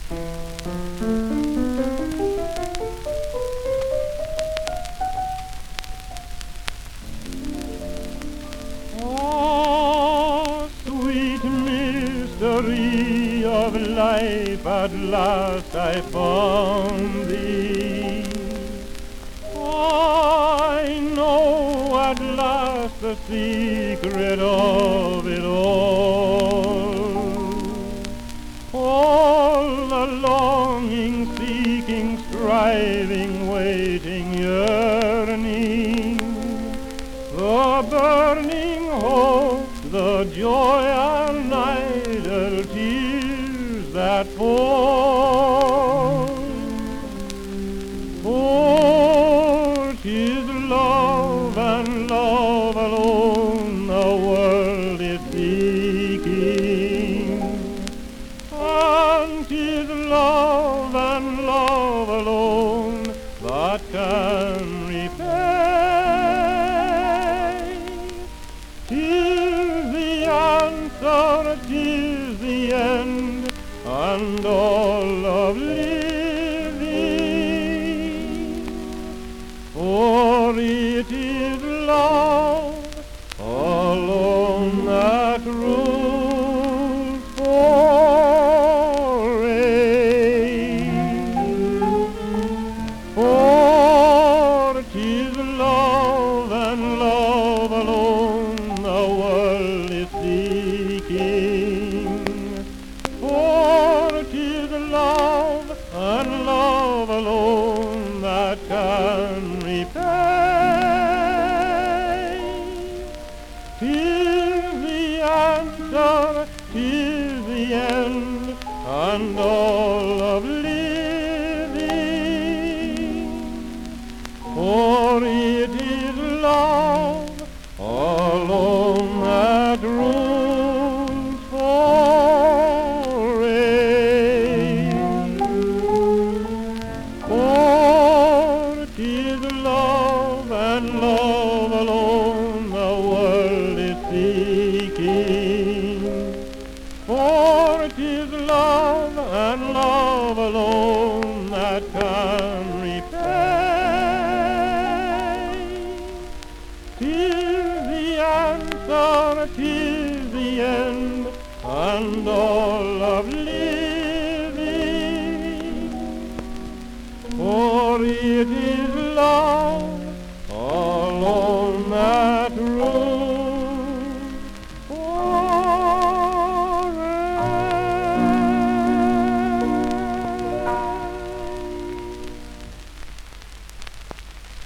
Oh, sweet mystery of life, at last I found thee. I know at last the secret of it all the longing, seeking, striving, waiting, yearning, the burning hope, the joy and idle tears that fall. For 'tis love and love alone the world is seeking, and 'tis love and love alone that can repay. 'Tis the answer, 'tis the end, and all of living. For it is love alone that rules forever. For 'tis love and love alone the world is seeking. For 'tis love and love alone that can repay. 'Tis the answer, 'tis the end, and all of living. For it is love alone that rules forever. For 'tis love and love alone the world is seeking. For 'tis love and love alone that can repay. 'Tis the answer, 'tis the end, and all of living. For it is love